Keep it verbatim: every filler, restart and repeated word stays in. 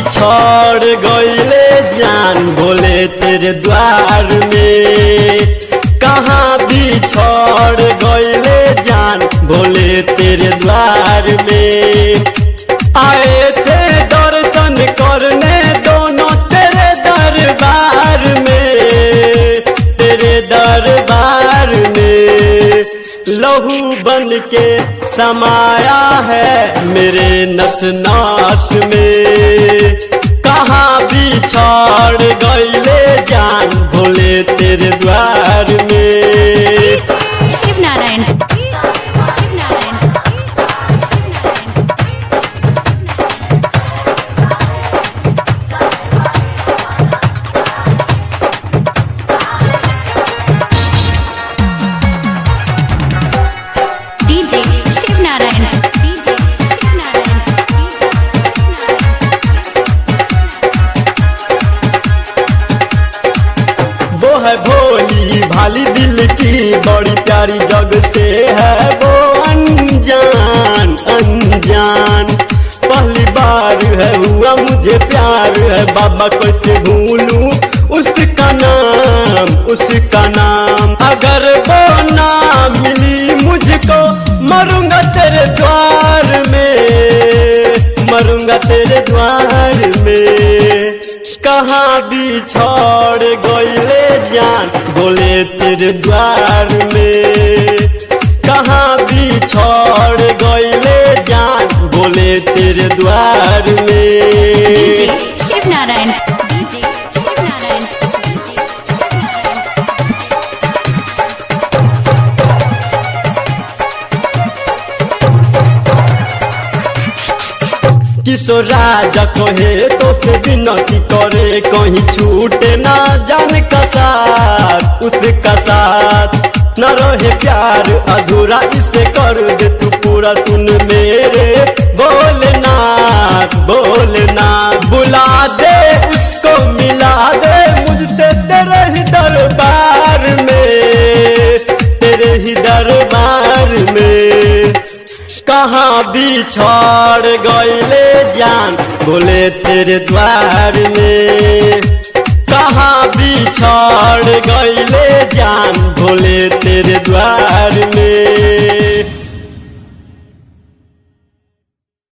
बिछड़ गईले जान भोले तेरे द्वार में। कहाँ बिछड़ गईले जान भोले तेरे द्वार में। आए थे दर्शन करने दोनों तेरे दरबार में, तेरे दरबार में। लहू बन के समाया है मेरे नस नास में। कहाँ बिछड़ गईले जान भोले तेरे द्वार में। शिव नारायण शिव नारायण डीजे शिव नारायण डीजे शिव नारायण वो है भोली भाली दिल की बड़ी प्यारी जग से है वो अनजान अनजान। पहली बार है हुआ मुझे प्यार है बाबा कैसे भूलूं उसका नाम उसका नाम। अगर वो ना मिली मुझको मरूंगा तेरे द्वार में, मरूंगा तेरे द्वार में। कहाँ बिछड़ गईले जान बोले तेरे द्वार में। कहाँ बिछड़ गईले जान बोले तेरे द्वार में। शिव नारायण डीजे शिव नारायण डीजे किशोर राजा कहे तो से विनती करे कहीं छूटे ना जान का साथ उसका साथ न रहे प्यार अधूरा इसे कर दे तू पूरा सुन मेरे भोलेनाथ भोलेनाथ। बुला दे उसको मिला दे मुझसे तेरे ही दरबार में, तेरे ही दरबार में। कहाँ बिछड़ गईले जान बोले तेरे द्वार में। कहाँ बिछड़ गईले जान बोले तेरे द्वार